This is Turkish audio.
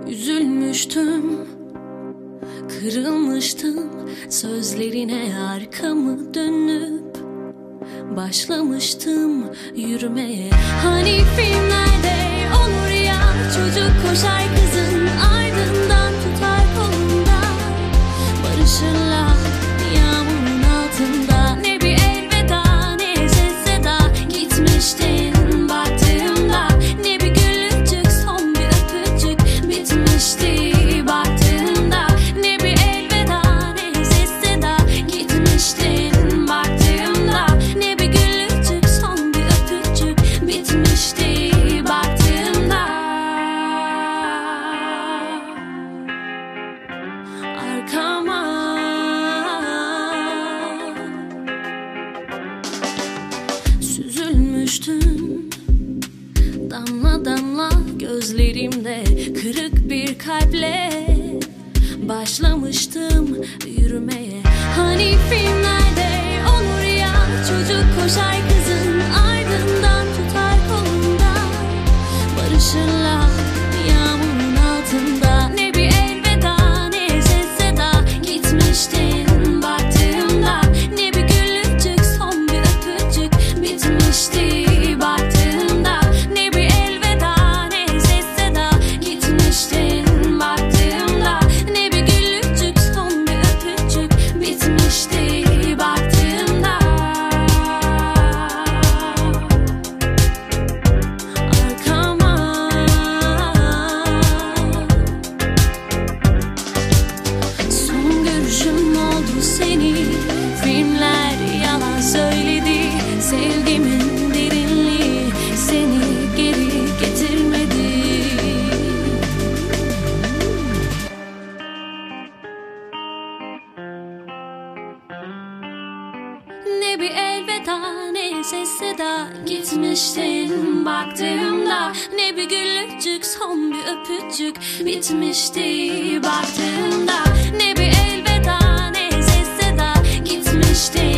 Üzülmüştüm, kırılmıştım, sözlerine arkamı dönüp başlamıştım yürümeye. Hani filmlerde olur ya, çocuk koşar kızın ardından, tutar kolundan, barışırlar yağmurun altında. Ne bir elveda ne ses seda, gitmiştin baktığımda. Ne bir gülücük, son bir öpücük, bitmişti baktığımda. Ne bir elveda ne ses seda, gitmiştin baktığımda. Ne bir gülücük, son bir öpücük, bitmişti baktığımda. Arkama süzülmüştüm, damla damla gözlerimde, kırık bir kalple başlamıştım yürümeye. Hani filmlerde olur ya, çocuk koşar kızın ardından, tutar kolundan, barışırlar yağmurun altında. Ne bir elveda ne ses seda, gitmiştin baktığımda. Ne bir gülücük, son bir öpücük, bitmişti baktığımda. Ne bir elveda ne ses seda, gitmiştin baktığımda. Ne bir gülücük, son bir öpücük, bitmişti baktığımda. Arkama son görüşüm oldu seni, filmler yalan söyledi. Sevgimin derinliği seni geri getirmedi. Ne bir elveda ne ses seda, gitmiştin baktığımda. Ne bir gülücük, son bir öpücük, bitmişti baktığımda. Ne bir elveda ne ses seda, gitmiştin